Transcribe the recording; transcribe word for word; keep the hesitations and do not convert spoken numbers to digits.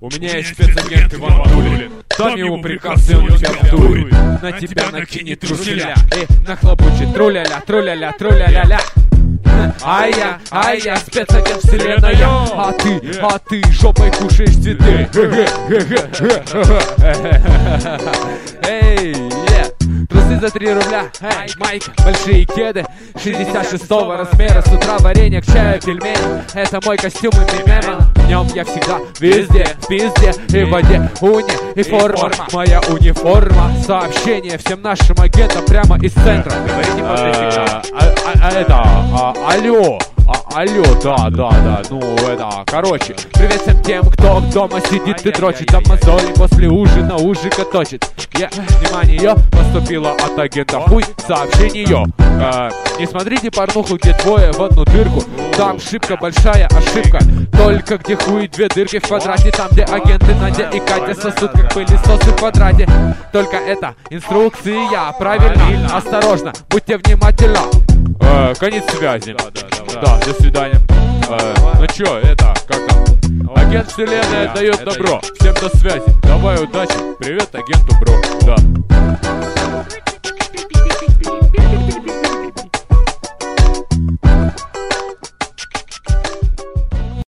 У меня есть спецагент Иван Ватулин. Дам ему приказ, и он тебя вдует. На тебя накинет труселя и нахлобучит труля-ля, труля-ля, труля-ля-ля. А я, а я спецагент вселенная, а ты, а ты жопой кушаешь цветы. Эй, трусы за три рубля, эй, майка, большие кеды шестьдесят шестого размера, с утра варенье к чаю пельмени. Это мой костюм и мемема. В нем я всегда везде, в пизде и в воде. Уни и форма, моя униформа. Сообщение всем нашим агентам прямо из центра. Говорите после сигнала. А это, алло. А, алло, да, да, да, ну это, короче. Привет всем тем, кто дома сидит и дрочит, там мозоли после ужина ужика точит. Я, внимание, поступило от агента хуй сообщение. э, Не смотрите порнуху, где двое в одну дырку. Там шибко большая ошибка. Только где хуй две дырки в квадрате. Там где агенты Надя и Катя сосут как пылесосы в квадрате. Только это инструкция, правильно, осторожно, будьте внимательны. Э, конец связи. Да, да, да, да, до свидания. Э, ну чё, это, как там? Агент вселенная дает добро. Всем до связи. Давай, удачи. Привет агенту, бро. Да.